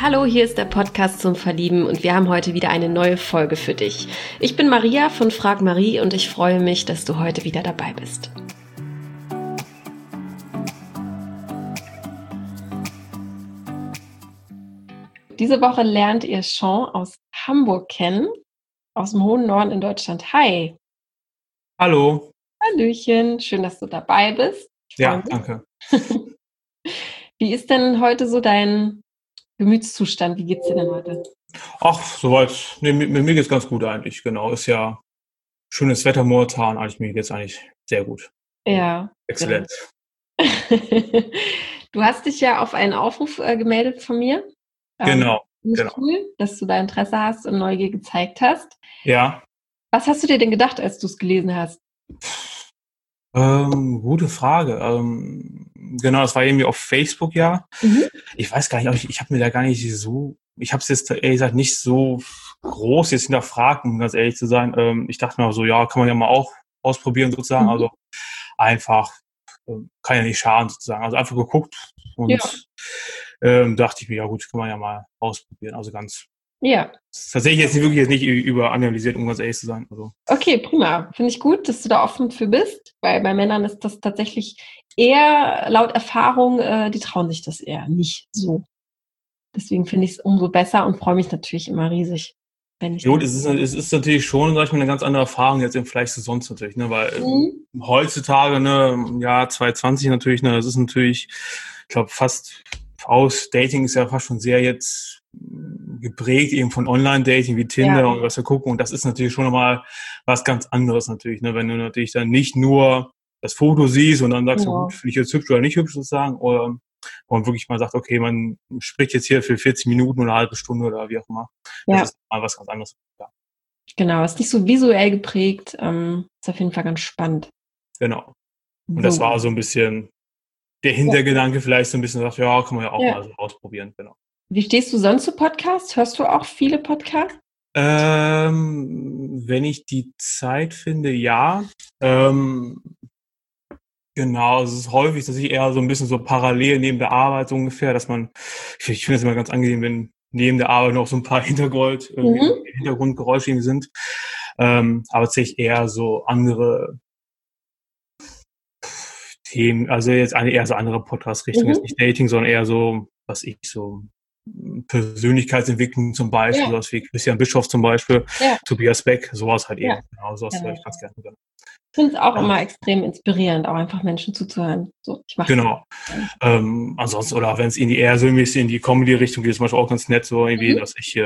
Hallo, hier ist der Podcast zum Verlieben und wir haben heute wieder eine neue Folge für dich. Ich bin Maria von Frag Marie und ich freue mich, dass du heute wieder dabei bist. Diese Woche lernt ihr Sean aus Hamburg kennen, aus dem hohen Norden in Deutschland. Hi. Hallo. Hallöchen, schön, dass du dabei bist. Ich freue Ja, mich. danke. Wie ist denn heute so dein Gemütszustand? Wie geht's dir denn heute? Ach, soweit. Nee, mir geht's ganz gut eigentlich, genau. Ist ja schönes Wetter momentan. Eigentlich, mir geht's eigentlich sehr gut. Ja, sehr Exzellent. gut. Du hast dich ja auf einen Aufruf gemeldet von mir. Genau, Finde ich genau. cool, dass du da Interesse hast und Neugier gezeigt hast. Ja, Was hast du dir denn gedacht, als du es gelesen hast? gute Frage. Genau, das war irgendwie auf Facebook, ja. Mhm. Ich weiß gar nicht, aber ich habe mir da gar nicht so, ich habe es jetzt ehrlich gesagt nicht so groß jetzt hinterfragt, um ganz ehrlich zu sein. Ich dachte mir so, ja, kann man ja mal auch ausprobieren sozusagen. Mhm. Also einfach, kann ja nicht schaden sozusagen. Also einfach geguckt Ja, und dachte ich mir, ja gut, kann man ja mal ausprobieren. Also ganz, ja. tatsächlich jetzt nicht wirklich jetzt nicht überanalysiert, um ganz ehrlich zu sein. Also Okay, prima. Finde ich gut, dass du da offen für bist, weil bei Männern ist das tatsächlich eher laut Erfahrung, die trauen sich das eher nicht so. Deswegen finde ich es umso besser und freue mich natürlich immer riesig, wenn ich gut, dann. es ist natürlich schon, sag ich mal, eine ganz andere Erfahrung jetzt im Vergleich zu sonst natürlich, ne, weil Mhm. heutzutage, ne, im Jahr 2020 natürlich, ne, das ist natürlich, ich glaube, fast aus Dating ist ja fast schon sehr jetzt geprägt eben von Online-Dating wie Ja, Tinder und was wir gucken und das ist natürlich schon nochmal was ganz anderes natürlich, ne, wenn du natürlich dann nicht nur das Foto siehst und dann sagst du, gut, genau. finde ich jetzt hübsch oder nicht hübsch sozusagen, oder und wirklich mal sagt, okay, man spricht jetzt hier für 40 Minuten oder eine halbe Stunde oder wie auch immer. Das Ja, ist mal was ganz anderes. Ja, genau. Ist nicht so visuell geprägt. Ist auf jeden Fall ganz spannend. genau. Und das So. war so ein bisschen der Ja. Hintergedanke, vielleicht so ein bisschen sagt, ja, kann man ja auch Ja. mal so ausprobieren, genau. Wie stehst du sonst zu Podcasts? Hörst du auch viele Podcasts? Wenn ich die Zeit finde, ja. Ähm, genau, es ist häufig, dass ich eher so ein bisschen so parallel neben der Arbeit so ungefähr, dass man, ich finde es immer ganz angenehm, wenn neben der Arbeit noch so ein paar Mhm. Hintergrundgeräusche irgendwie sind. Aber tatsächlich eher so andere Themen, also jetzt eher so andere Podcast-Richtungen, jetzt Mhm. nicht Dating, sondern eher so, was ich so Persönlichkeitsentwicklung zum Beispiel, Ja, sowas wie Christian Bischoff zum Beispiel, ja, Tobias Beck, sowas halt ja. eben. Genau, sowas höre Genau. ich ganz gerne. Ich finde es auch Ja, immer extrem inspirierend, auch einfach Menschen zuzuhören. So, ich mache das. genau. Ansonsten, oder wenn es in die eher so ein bisschen in die Comedy-Richtung geht, ist zum Beispiel auch ganz nett, so irgendwie, Mhm. dass ich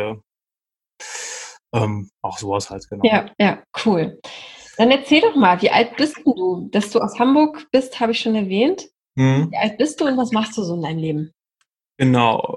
auch sowas halt, genau. Ja, ja, cool. Dann erzähl doch mal, wie alt bist denn du? Dass du aus Hamburg bist, habe ich schon erwähnt. Wie Mhm. alt bist du und was machst du so in deinem Leben? Genau.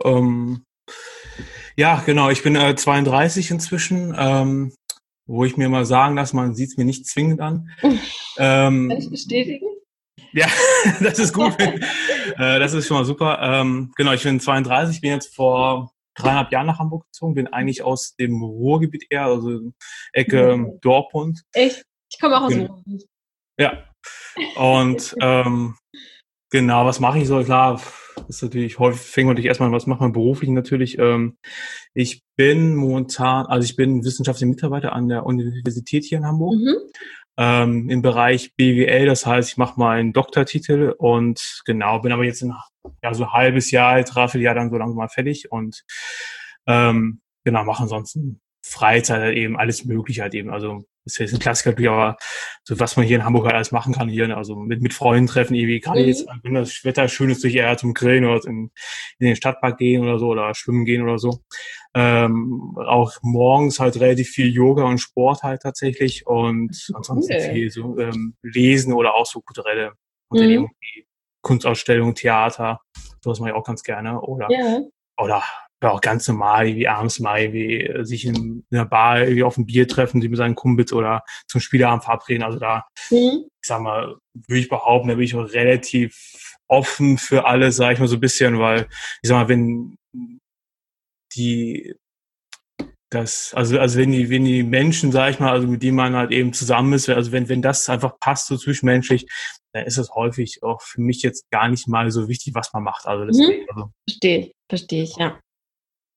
Ja, genau, ich bin 32 inzwischen, wo ich mir mal sagen lasse, man sieht es mir nicht zwingend an. Kann ich Ähm, bestätigen? Ja, das ist gut. Das ist schon mal super. Genau, ich bin 32, bin jetzt vor 3,5 Jahren nach Hamburg gezogen, bin eigentlich aus dem Ruhrgebiet eher, also Ecke Mhm. Dortmund. Echt? Ich komme auch aus dem Gen- Ruhrgebiet. Ja, und genau, was mache ich so? Klar, ist natürlich häufig, fängt man natürlich erstmal an, was macht man beruflich natürlich. Ich bin momentan, also ich bin wissenschaftlicher Mitarbeiter an der Universität hier in Hamburg. Mhm. Im Bereich BWL, das heißt, ich mache meinen Doktortitel und genau, bin aber jetzt ja, so ein halbes Jahr, dreiviertel Jahr dann so langsam mal fertig und genau, mache ansonsten Freizeit halt eben, alles mögliche halt eben. Also ist jetzt ein Klassiker natürlich, aber so was man hier in Hamburg halt alles machen kann hier, ne? Also mit Freunden treffen, irgendwie, gerade jetzt, Mhm. wenn das Wetter schön ist, durch eher zum Grillen oder in den Stadtpark gehen oder so oder schwimmen gehen oder so. Auch morgens halt relativ viel Yoga und Sport halt tatsächlich und ansonsten Cool. viel so Lesen oder auch so kulturelle Mhm. Unternehmungen wie Kunstausstellungen, Theater, sowas mache ich auch ganz gerne Ja. oder ja, auch ganz normal, wie abends mal irgendwie sich in einer Bar irgendwie auf ein Bier treffen, sich mit seinen Kumpels oder zum Spieleabend verabreden. Also da, Mhm. ich sag mal, würde ich behaupten, da bin ich auch relativ offen für alles, sage ich mal so ein bisschen, weil ich sag mal, wenn die also wenn die Menschen, sag ich mal, also mit denen man halt eben zusammen ist, also wenn das einfach passt so zwischenmenschlich, dann ist es häufig auch für mich jetzt gar nicht mal so wichtig, was man macht. Also deswegen, Mhm. also Verstehe ich, ja.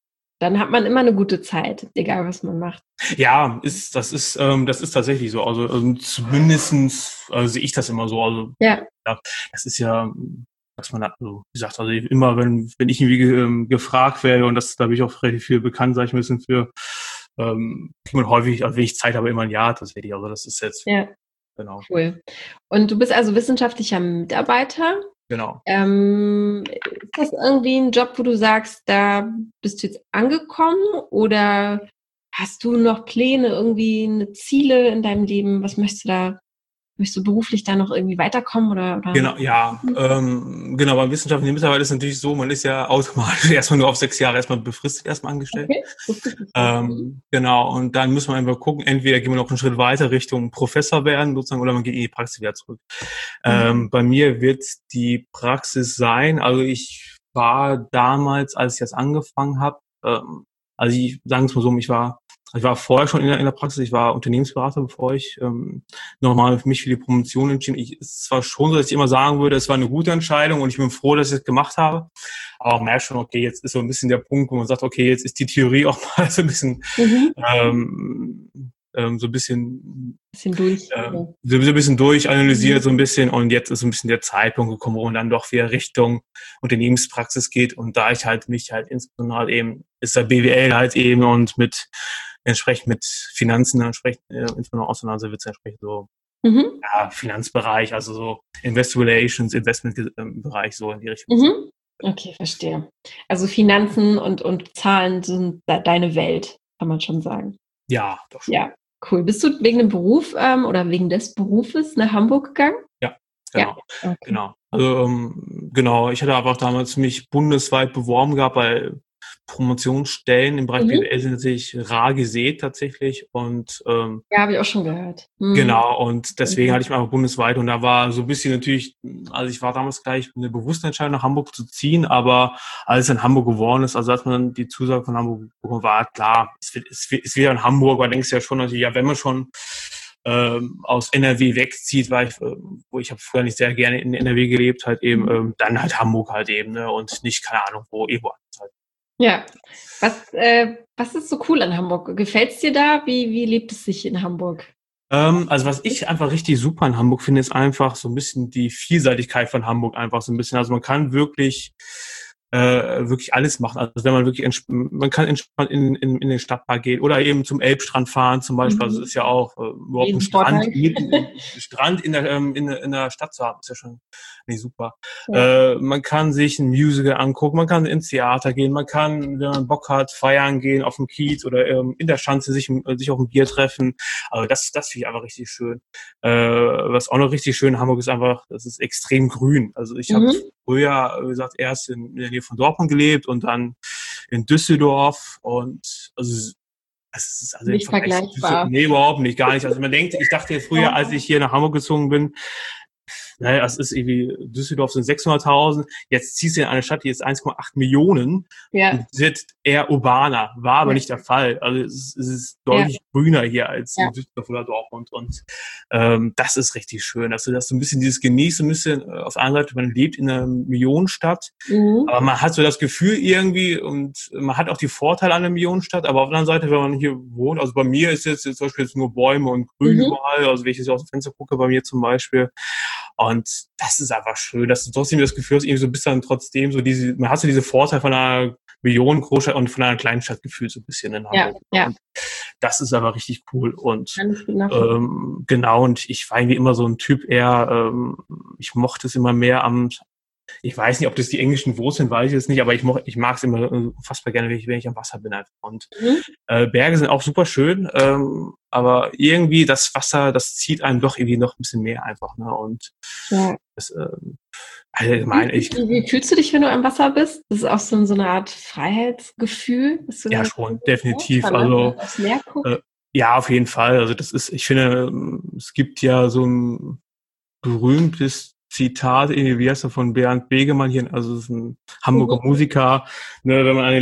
Dann hat man immer eine gute Zeit, egal was man macht. Ja, das ist tatsächlich so. Also zumindestens sehe ich das immer so. Also Ja. ja, das ist ja, dass man also, wie gesagt, also immer wenn ich irgendwie gefragt werde und da bin ich auch relativ viel bekannt, sage ich ein bisschen für, kriegt man häufig, also wenn ich Zeit habe, immer ein Ja tatsächlich. Also das ist jetzt, Ja, genau, cool. Und du bist also wissenschaftlicher Mitarbeiter. genau. Ist das irgendwie ein Job, wo du sagst, da bist du jetzt angekommen oder hast du noch Pläne, irgendwie Ziele in deinem Leben? Was möchtest du beruflich da noch irgendwie weiterkommen oder? Genau, ja, genau, beim wissenschaftlichen Mitarbeiter ist es natürlich so, man ist ja automatisch erstmal nur auf 6 Jahre erstmal befristet erstmal angestellt. Okay, wusste ich nicht. Genau, und dann muss man einfach gucken, entweder gehen wir noch einen Schritt weiter Richtung Professor werden sozusagen oder man geht in die Praxis wieder zurück. Bei mir wird die Praxis sein, also ich war damals, als ich das angefangen habe, also ich sagen es mal so, ich war vorher schon in der Praxis, ich war Unternehmensberater, bevor ich nochmal für mich für die Promotion entschieden. Es ist zwar schon so, dass ich immer sagen würde, es war eine gute Entscheidung und ich bin froh, dass ich es gemacht habe, aber man merkt schon, okay, jetzt ist so ein bisschen der Punkt, wo man sagt, okay, jetzt ist die Theorie auch mal so ein bisschen so ein bisschen Durch. so ein bisschen durchanalysiert, so ein bisschen, und jetzt ist so ein bisschen der Zeitpunkt gekommen, wo man dann doch wieder Richtung Unternehmenspraxis geht, und da ich halt mich halt insbesondere halt eben, ist der BWL halt eben und entsprechend mit Finanzen entsprechend insbesondere auseinandersetzt, wird es entsprechend so ja, Finanzbereich, also so Investor Relations, Investmentbereich, so in die Richtung. Okay, verstehe. Also Finanzen und Zahlen sind deine Welt, kann man schon sagen. Ja, doch schon. Ja, cool. Bist du wegen dem Beruf oder wegen des Berufes nach Hamburg gegangen? Ja, genau. Ja. Okay. Genau. Also genau, ich hatte einfach damals mich bundesweit beworben gehabt, weil Promotionsstellen im Bereich BWL sind natürlich rar gesät tatsächlich, und Ja, habe ich auch schon gehört. genau, und deswegen hatte ich mich einfach bundesweit, und da war so ein bisschen natürlich, also ich war damals gleich eine bewusste Entscheidung, nach Hamburg zu ziehen, aber als es in Hamburg geworden ist, also als man dann die Zusage von Hamburg bekommen, war klar, es wird wieder in Hamburg, weil denkst du ja schon natürlich, ja, wenn man schon aus NRW wegzieht, wo ich habe früher nicht sehr gerne in NRW gelebt, halt eben, dann halt Hamburg halt eben, ne, und nicht, keine Ahnung, irgendwo anders halt. Ja. Was ist so cool an Hamburg? Gefällt es dir da? Wie lebt es sich in Hamburg? Also was ich einfach richtig super in Hamburg finde, ist einfach so ein bisschen die Vielseitigkeit von Hamburg einfach so ein bisschen. Also man kann wirklich alles machen. Also wenn man wirklich man kann entspannt in den Stadtpark gehen oder eben zum Elbstrand fahren zum Beispiel. Also es ist ja auch überhaupt ein Strand in der Stadt zu haben, ist ja schon nicht super. Ja. Man kann sich ein Musical angucken, man kann ins Theater gehen, man kann, wenn man Bock hat, feiern gehen auf dem Kiez oder in der Schanze sich auf ein Bier treffen. Also das finde ich einfach richtig schön. Was auch noch richtig schön in Hamburg ist einfach, das ist extrem grün. Also ich habe früher, wie gesagt, erst in der Nähe von Dortmund gelebt und dann in Düsseldorf, und also es ist also nicht vergleichbar. Nee, überhaupt nicht, gar nicht. Also ich dachte jetzt früher, als ich hier nach Hamburg gezogen bin, naja, es ist irgendwie, Düsseldorf sind 600.000, jetzt ziehst du in eine Stadt, die ist 1,8 Millionen, und wird eher urbaner, war aber nicht der Fall. Also es ist deutlich grüner hier als in Düsseldorf oder Dortmund, und das ist richtig schön, dass du so ein bisschen dieses genießt, ein bisschen auf der anderen Seite, man lebt in einer Millionenstadt, aber man hat so das Gefühl irgendwie, und man hat auch die Vorteile an einer Millionenstadt, aber auf der anderen Seite, wenn man hier wohnt, also bei mir ist jetzt zum Beispiel nur Bäume und Grün überall, also wenn ich jetzt aus dem Fenster gucke, bei mir zum Beispiel, und das ist einfach schön, dass du trotzdem das Gefühl hast, irgendwie so bist dann trotzdem so man hat so diese Vorteile von einer Millionen-Großstadt und von einer kleinen Stadt gefühlt so ein bisschen in Hamburg. Ja. Und das ist aber richtig cool. Und genau, und ich war irgendwie immer so ein Typ eher, ich mochte es immer mehr ich weiß nicht, ob das die englischen Wurzeln, weiß ich jetzt nicht, aber ich mag es immer unfassbar gerne, wenn ich am Wasser bin einfach. Und Berge sind auch super schön, aber irgendwie das Wasser, das zieht einem doch irgendwie noch ein bisschen mehr einfach. Ne? Und das, allgemein, wie fühlst du dich, wenn du am Wasser bist? Das ist auch so eine Art Freiheitsgefühl. Ja, schon, definitiv. Also aufs Meer guckst. Ja, auf jeden Fall. Also ich finde, es gibt ja so ein berühmtes Zitat, wie heißt er, von Bernd Begemann hier, also das ist ein Hamburger Musiker, ne, wenn man an den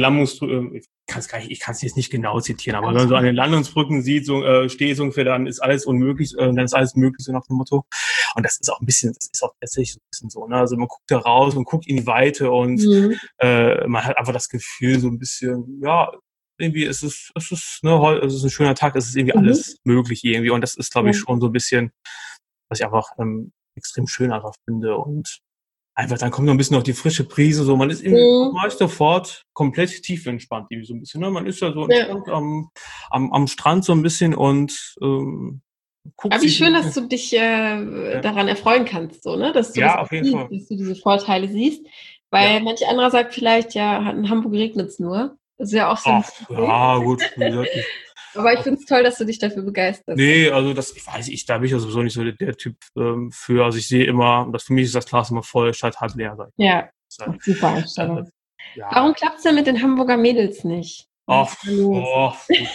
ich kann es jetzt nicht genau zitieren, aber wenn man so an den Landungsbrücken sieht, steht so ungefähr, dann ist alles unmöglich, dann ist alles möglich, so nach dem Motto. Und das ist auch tatsächlich so ein bisschen so, ne, also man guckt da raus und guckt in die Weite und man hat einfach das Gefühl, so ein bisschen, ja, irgendwie es ist ein schöner Tag, es ist irgendwie Mhm. alles möglich irgendwie. Und das ist, glaube Ja. ich, schon so ein bisschen, was ich einfach extrem schön einfach finde. Und einfach, dann kommt noch ein bisschen noch die frische Prise, so man ist irgendwie Mhm. automatisch sofort komplett tiefenentspannt, irgendwie so ein bisschen. Ne? Man ist ja so Ja. entspannt am Strand so ein bisschen und guckt Aber wie sich so ein schön, dass bisschen. du dich Ja, daran erfreuen kannst, so, ne? Dass du das ja, auch auf jeden siehst, Fall. dass du diese Vorteile siehst. Ja. Weil manch anderer sagt vielleicht, ja, in Hamburg regnet's nur. Das ist ja auch so ein Ach, Ding. ja, gut, wie gesagt, Aber ich finde es toll, dass du dich dafür begeisterst. nee, also da bin ich ja sowieso nicht so der Typ für. Also ich sehe immer, für mich ist das Glas immer voll statt halb leer, sag ich mal. Ja, Das ist halt, ach, super äh, Einstellung. Warum ja, klappt's denn mit den Hamburger Mädels nicht? Was ach, ist da los? gut.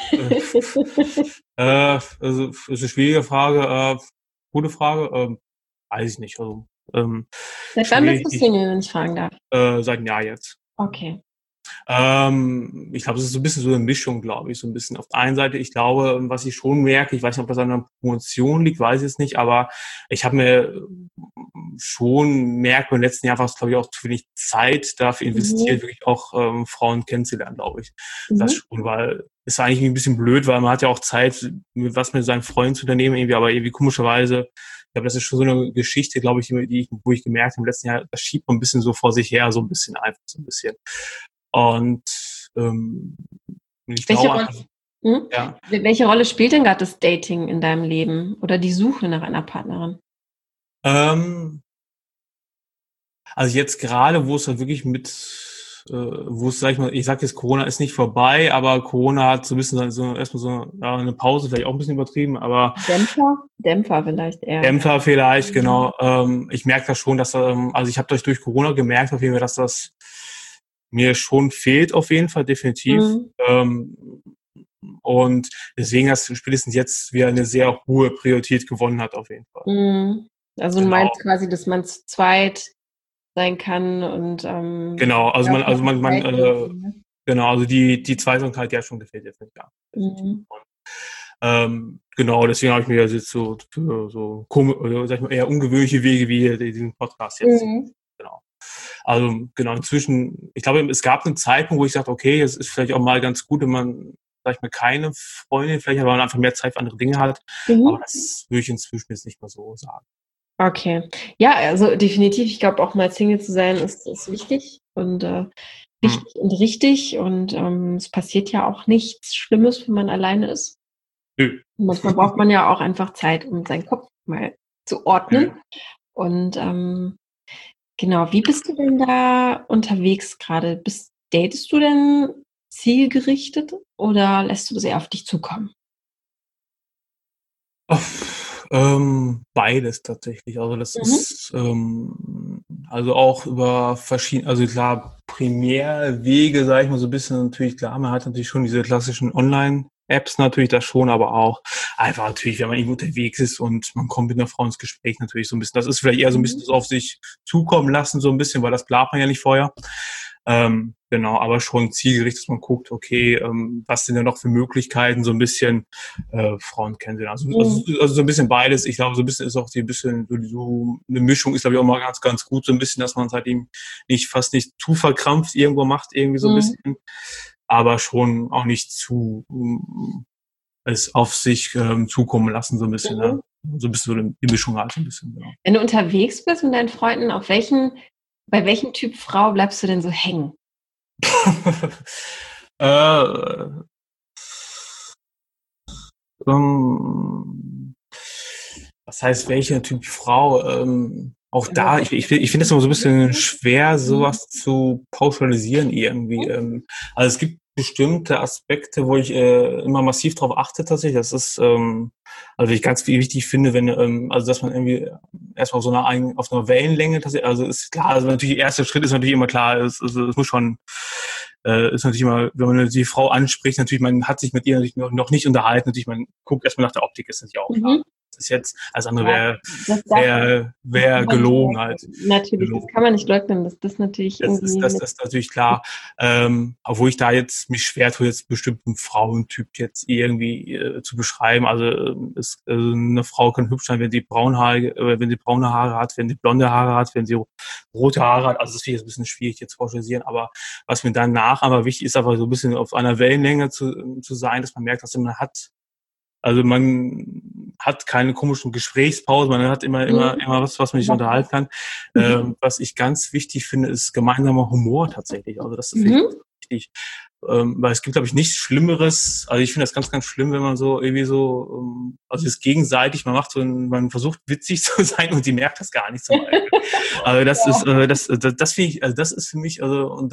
Also ist eine schwierige Frage. Gute Frage. Weiß ich nicht. Also Seit wann bist schwierig. du Single, wenn ich fragen darf? Seit einem Jahr jetzt. Okay. Ich glaube, es ist so ein bisschen so eine Mischung, glaube ich, so ein bisschen. Auf der einen Seite, ich glaube, was ich schon merke, ich weiß nicht, ob das an der Promotion liegt, weiß ich es nicht, aber ich habe mir schon merkt, im letzten Jahr war es, glaube ich, auch zu wenig Zeit dafür Mhm. investiert, wirklich auch Frauen kennenzulernen, glaube ich. Das Mhm. schon, weil ist eigentlich ein bisschen blöd, weil man hat ja auch Zeit, was mit seinen Freunden zu unternehmen, irgendwie, aber irgendwie komischerweise, ich glaube, das ist schon so eine Geschichte, glaube ich, wo ich gemerkt habe, im letzten Jahr, das schiebt man ein bisschen so vor sich her, so ein bisschen einfach, so ein bisschen. Und ich Welche glaube Rolle, einfach, mhm. ja, Welche Rolle spielt denn gerade das Dating in deinem Leben oder die Suche nach einer Partnerin? ähm, also jetzt gerade, wo es halt wirklich wo es, sag ich mal, ich sag jetzt, Corona ist nicht vorbei, aber Corona hat so ein bisschen so erstmal so ja, eine Pause, vielleicht auch ein bisschen übertrieben, aber Dämpfer? Dämpfer vielleicht eher. Dämpfer vielleicht, Mhm. genau. Ich merke das schon, dass, also ich habe durch Corona gemerkt auf jeden Fall, dass das mir schon fehlt, auf jeden Fall, definitiv. Mhm. Und deswegen, dass spätestens jetzt wieder eine sehr hohe Priorität gewonnen hat, auf jeden Fall. Mhm. Also du meinst Genau. quasi, dass man zu zweit sein kann und Genau, ja, auch mal Zeit nehmen, ne? genau, also die Zweisamkeit, ja schon gefällt jetzt nicht, ja. Mhm. Genau, deswegen habe ich mir jetzt so für sag ich mal, eher ungewöhnliche Wege wie diesen Podcast jetzt. Mhm. Genau. Also genau, inzwischen, ich glaube, es gab einen Zeitpunkt, wo ich sagte, okay, es ist vielleicht auch mal ganz gut, wenn man, sag ich mal, keine Freundin vielleicht hat, weil man einfach mehr Zeit für andere Dinge hat. Aber Mhm. das würde ich inzwischen jetzt nicht mehr so sagen. Okay. Ja, also definitiv. Ich glaube, auch mal Single zu sein ist wichtig und Hm. wichtig und richtig. Und es passiert ja auch nichts Schlimmes, wenn man alleine ist. Nö. Und manchmal braucht man ja auch einfach Zeit, um seinen Kopf mal zu Nö. ordnen. Und genau, wie bist du denn da unterwegs gerade? Datest du denn zielgerichtet oder lässt du das eher auf dich zukommen? Beides tatsächlich. Also das Mhm. ist also auch über verschiedene, also klar, Primärwege, sage ich mal so ein bisschen natürlich klar, man hat natürlich schon diese klassischen Online-Apps natürlich das schon, aber auch einfach natürlich, wenn man irgendwo unterwegs ist und man kommt mit einer Frau ins Gespräch natürlich so ein bisschen. Das ist vielleicht eher so ein bisschen Mhm. das auf sich zukommen lassen, so ein bisschen, weil das plant man ja nicht vorher. Genau, aber schon zielgerichtet, dass man guckt, okay, was sind da noch für Möglichkeiten, so ein bisschen Frauen kennenzulernen. Mhm. Also so ein bisschen beides. Ich glaube, so ein bisschen ist auch die bisschen so eine Mischung ist, glaube ich, auch mal ganz gut, so ein bisschen, dass man es halt eben fast nicht zu verkrampft irgendwo macht, irgendwie so ein Mhm. bisschen, aber schon auch nicht zu es auf sich zukommen lassen, so ein bisschen, ne? Mhm. So ein bisschen so die Mischung halt so ein bisschen, genau. Wenn du unterwegs bist mit deinen Freunden, bei welchem Typ Frau bleibst du denn so hängen? äh, ähm, Was heißt, welcher Typ Frau? Auch Also, da, ich finde es immer so ein bisschen mhm. schwer, Mhm. sowas zu pauschalisieren irgendwie. Also es gibt bestimmte Aspekte, wo ich immer massiv drauf achte tatsächlich. Das ist, also ich ganz wichtig finde, wenn, also dass man irgendwie erstmal auf auf einer Wellenlänge tatsächlich, also ist klar, also natürlich der erste Schritt ist natürlich immer klar, es muss schon, ist natürlich immer, wenn man die Frau anspricht, natürlich, man hat sich mit ihr natürlich noch nicht unterhalten, natürlich, man guckt erstmal nach der Optik, ist natürlich auch klar. Mhm. Das ist jetzt, alles andere Ja, das kann wär man nicht gelogen halt. leugnen. Natürlich, das Gelogen. kann man nicht leugnen, dass das natürlich irgendwie Das mit. ist natürlich klar. Obwohl ich da jetzt mich schwer tue, jetzt bestimmten Frauentyp jetzt irgendwie zu beschreiben. Also eine Frau kann hübsch sein, wenn sie braune Haare hat, wenn sie blonde Haare hat, wenn sie rote Haare hat, also das finde ich jetzt ein bisschen schwierig jetzt zu pauschalisieren, aber was mir danach aber wichtig ist, einfach so ein bisschen auf einer Wellenlänge zu sein, dass man merkt, dass man hat keine komischen Gesprächspausen, man hat immer was man sich unterhalten kann. Was ich ganz wichtig finde, ist gemeinsamer Humor tatsächlich. Also das finde ich ganz wichtig. Weil es gibt, glaube ich, nichts Schlimmeres. Also ich finde das ganz, ganz schlimm, wenn man so irgendwie so, also es ist gegenseitig, man versucht witzig zu sein und die merkt das gar nicht zum Beispiel. Also das finde ich, also das ist für mich,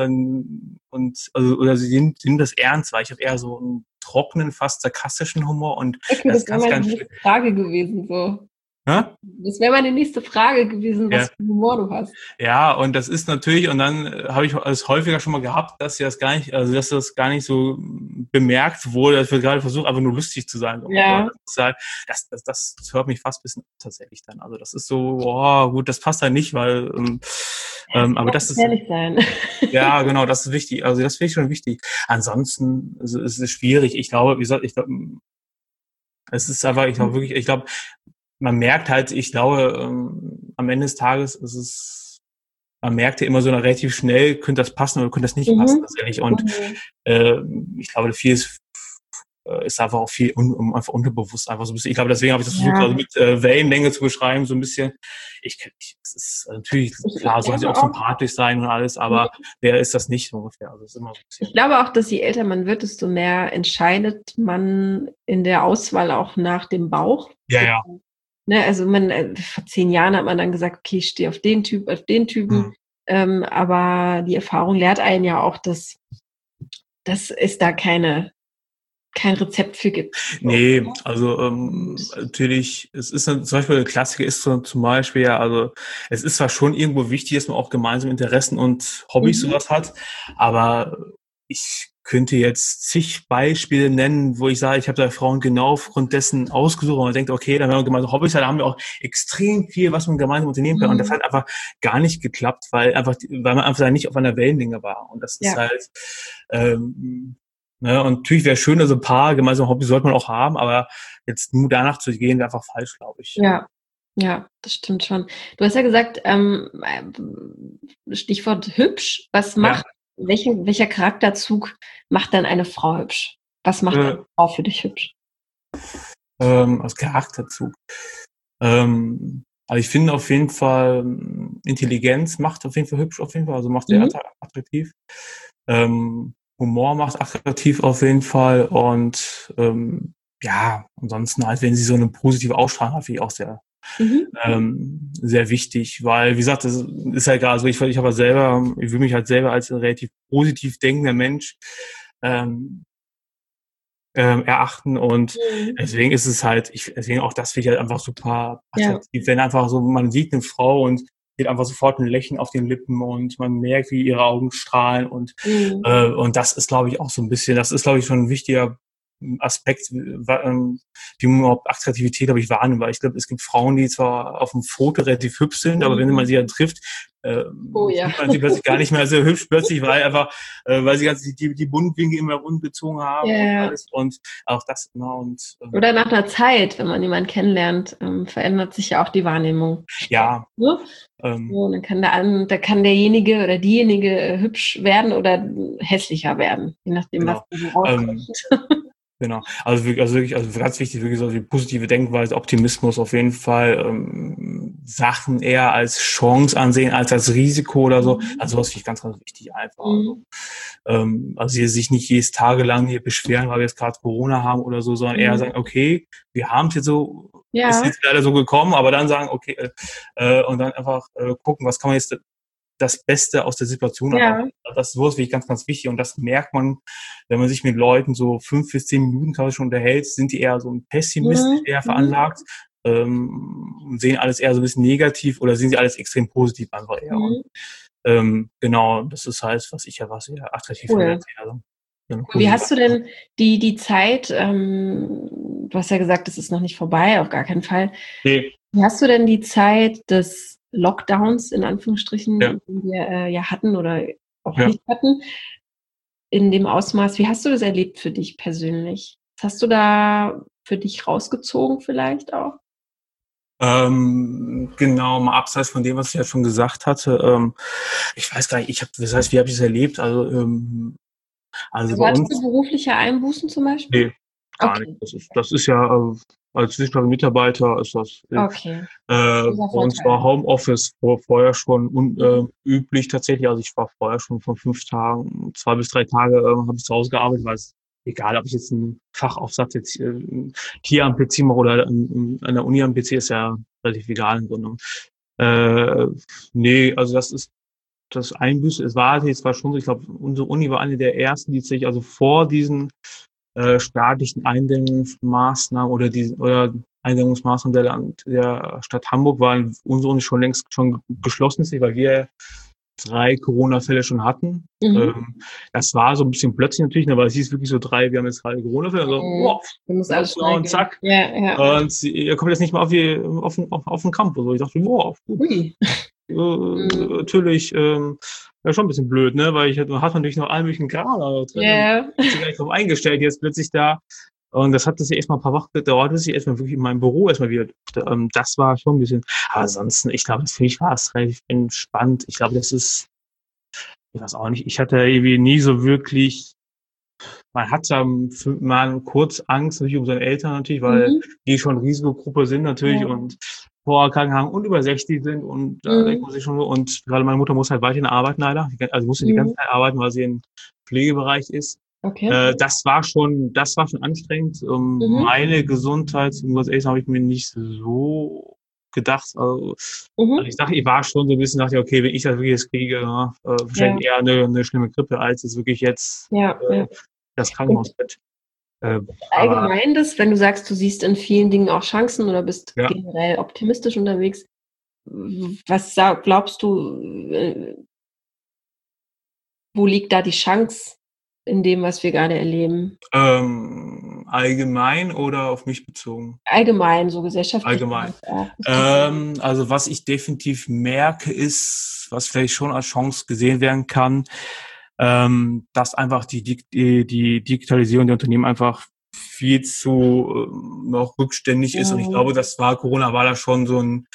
oder sie nehmen das ernst, weil ich habe eher so einen trockenen, fast sarkastischen Humor und Okay, das wäre meine nächste Frage gewesen, so. Ja? Das wäre meine nächste Frage gewesen, was für Humor du hast. Ja, und das ist natürlich, und dann habe ich es häufiger schon mal gehabt, dass das gar nicht so bemerkt wurde, dass wir gerade versuchen, einfach nur lustig zu sein. Ja. Das hört mich fast ein bisschen tatsächlich dann. Also das ist so, oh, gut, das passt da nicht, weil aber das ist ehrlich sein. Ja, genau, das ist wichtig. Also das finde ich schon wichtig. Ansonsten ist es schwierig. Ich glaube, wie gesagt, es ist einfach, ich glaube, man merkt halt, ich glaube, am Ende des Tages man merkt ja immer so relativ schnell, könnte das passen oder könnte das nicht passen tatsächlich. Und ich glaube, vieles ist einfach auch viel einfach unterbewusst einfach so ein bisschen. Ich glaube, deswegen habe ich das versucht, also mit Wellenlänge zu beschreiben, so ein bisschen. Es ist natürlich klar, soll sie auch sympathisch sein und alles, aber wer ist das nicht ungefähr? Also es ist immer so ein bisschen. Ich glaube auch, dass je älter man wird, desto mehr entscheidet man in der Auswahl auch nach dem Bauch. Ja. Ne, also vor 10 Jahren hat man dann gesagt, okay, ich stehe auf den Typen. Aber die Erfahrung lehrt einen ja auch, dass es da kein Rezept für gibt. Nee, also natürlich, es ist zum Beispiel der Klassiker ist so, zum Beispiel, ja, also es ist zwar schon irgendwo wichtig, dass man auch gemeinsame Interessen und Hobbys sowas hat, aber ich könnte jetzt zig Beispiele nennen, wo ich sage, ich habe da Frauen genau aufgrund dessen ausgesucht und man denkt, okay, dann wenn man gemeinsame Hobbys hat, dann haben wir auch extrem viel, was man gemeinsam unternehmen kann. Und das hat einfach gar nicht geklappt, weil man einfach nicht auf einer Wellenlänge war. Und das ist halt, ne, und natürlich wäre schön, also ein paar gemeinsame Hobbys sollte man auch haben, aber jetzt nur danach zu gehen, wäre einfach falsch, glaube ich. Ja, das stimmt schon. Du hast ja gesagt, Stichwort hübsch, welcher Charakterzug macht dann eine Frau hübsch? Was macht eine Frau für dich hübsch? Als Charakterzug. Also ich finde auf jeden Fall, Intelligenz macht auf jeden Fall hübsch, auf jeden Fall, also macht sehr attraktiv. Humor macht attraktiv auf jeden Fall und ansonsten halt, wenn sie so eine positive Ausstrahlung hat, finde ich auch sehr sehr wichtig, weil, wie gesagt, das ist halt gerade so, ich will mich halt selber als ein relativ positiv denkender Mensch erachten und deswegen ist es halt, deswegen auch das finde ich halt einfach super attraktiv, wenn einfach so, man sieht eine Frau und sieht einfach sofort ein Lächeln auf den Lippen und man merkt, wie ihre Augen strahlen und das ist, glaube ich, auch so ein bisschen, das ist, glaube ich, schon ein wichtiger Aspekt, wie man überhaupt Attraktivität, glaube ich, wahrnimmt, weil ich glaube, es gibt Frauen, die zwar auf dem Foto relativ hübsch sind, aber wenn man sie dann trifft, findet man sie plötzlich gar nicht mehr so hübsch plötzlich, weil sie die Mundwinkel immer unbezogen haben und alles und auch das, genau. Und oder nach einer Zeit, wenn man jemanden kennenlernt, verändert sich ja auch die Wahrnehmung. Ja. So, dann kann derjenige oder diejenige hübsch werden oder hässlicher werden, je nachdem, was so rauskommt. Genau. Also ganz wichtig, wirklich so die positive Denkweise, Optimismus auf jeden Fall, Sachen eher als Chance ansehen als Risiko oder so. Also sowas finde ich ganz, ganz wichtig einfach. Also hier sich nicht jedes tagelang hier beschweren, weil wir jetzt gerade Corona haben oder so, sondern eher sagen, okay, wir haben es jetzt so, ist jetzt leider so gekommen, aber dann sagen, okay, und dann einfach gucken, was kann man jetzt das Beste aus der Situation haben. Das ist sowas wirklich ganz, ganz wichtig. Und das merkt man, wenn man sich mit Leuten so 5 bis 10 Minuten teilweise schon unterhält, sind die eher so pessimistisch eher veranlagt, und sehen alles eher so ein bisschen negativ oder sehen sie alles extrem positiv einfach eher. Und, genau, das ist halt, was sehr attraktiv finde. Also, wie hast du denn die Zeit, du hast ja gesagt, das ist noch nicht vorbei, auf gar keinen Fall. Nee. Wie hast du denn die Zeit des Lockdowns in Anführungsstrichen, die wir hatten oder auch nicht hatten, in dem Ausmaß, wie hast du das erlebt für dich persönlich? Was hast du da für dich rausgezogen vielleicht auch? genau, mal abseits von dem, was ich ja schon gesagt hatte, ich weiß gar nicht, wie habe ich es erlebt? Also bei Also hattest du uns, berufliche Einbußen zum Beispiel? nee, gar nicht. Okay, Das ist ja, als wissenschaftlicher Mitarbeiter ist das, okay. bei Großer uns war Vorteil. Homeoffice vorher schon Mhm. üblich tatsächlich. Also ich war vorher schon von 5 Tagen, 2 bis 3 Tage habe ich zu Hause gearbeitet, weil es egal, ob ich jetzt einen Fachaufsatz jetzt hier am PC mache oder an der Uni am PC, ist ja relativ egal im Grunde. Äh, nee, also das ist das Einbüßen. Es war jetzt zwar schon so, ich glaube, unsere Uni war eine der ersten, die sich also vor diesen staatlichen Eindämmungsmaßnahmen oder Eindämmungsmaßnahmen der Stadt Hamburg waren unsere Uni schon längst schon geschlossen ist, weil wir 3 Corona-Fälle schon hatten. Mhm. Das war so ein bisschen plötzlich natürlich, aber es hieß wirklich so wir haben jetzt 3 Corona-Fälle, also, Mhm. wow, Da muss alles schnell Lockdown, gehen. zack. Ja, ja, ja. Und ihr kommt jetzt nicht mal auf den Campus. So, ich dachte, wow, gut, Ui. Mhm. natürlich, ja, schon ein bisschen blöd, ne? Weil man hat natürlich noch allen möglichen Kram da drin und Ja. ist sich gar nicht drauf eingestellt, jetzt plötzlich da. Und das hat das ja erstmal ein paar Wochen gedauert, bis ich erstmal wirklich in meinem Büro erstmal wieder durfte. Das war schon ein bisschen, aber ansonsten, ich glaube, für mich war es relativ entspannt. Ich glaube, ich weiß auch nicht, ich hatte irgendwie nie so wirklich, man hat mal kurz Angst natürlich um seine Eltern natürlich, weil Mhm. die schon Risikogruppe sind natürlich Ja. und vorerkrankt haben und über 60 sind und da denkt Mhm. man sich schon so, und gerade meine Mutter muss halt weiterhin arbeiten leider, also musste die ganze Mhm. Zeit arbeiten, weil sie im Pflegebereich ist. Okay. Das war schon anstrengend. Mhm. Meine Gesundheit, um ganz ehrlich zu sein, habe ich mir nicht so gedacht. Also Mhm. ich war schon so ein bisschen, dachte, okay, wenn ich das wirklich jetzt kriege, ja, Ja, wahrscheinlich eher eine schlimme Grippe, als es wirklich jetzt ja, ja. das Und Krankenhausbett. Äh, aber allgemein das, wenn du sagst, du siehst in vielen Dingen auch Chancen oder bist ja, generell optimistisch unterwegs, glaubst du, wo liegt da die Chance in dem, was wir gerade erleben? allgemein oder auf mich bezogen? Allgemein, so gesellschaftlich Allgemein. vielleicht auch. Was denkst du? Also was ich definitiv merke, ist, was vielleicht schon als Chance gesehen werden kann, dass einfach die Digitalisierung der Unternehmen einfach viel zu noch rückständig ist. Und ich Mhm. glaube, Corona war da schon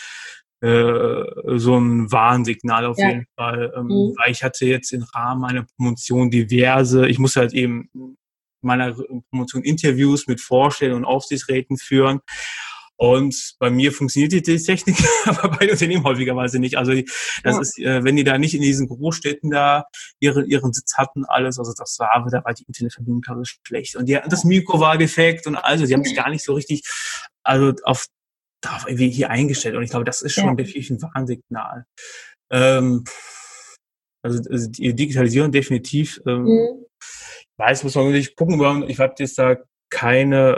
so ein Warnsignal auf Ja. jeden Fall. Mhm. Weil ich hatte jetzt im Rahmen meiner Promotion ich musste halt eben meiner Promotion Interviews mit Vorständen und Aufsichtsräten führen. Und bei mir funktioniert die Technik, aber bei den Unternehmen häufigerweise nicht. Also das Ja. ist, wenn die da nicht in diesen Großstädten da ihren Sitz hatten, alles, also da war die Internetverbindung teilweise schlecht. Und das Mikro war defekt und also sie haben sich gar nicht so richtig, also darauf irgendwie hier eingestellt. Und ich glaube, das ist Ja. schon definitiv ein Warnsignal. Ähm, also die Digitalisierung definitiv, Mhm. weiß, muss man wirklich gucken, weil ich habe jetzt da keine,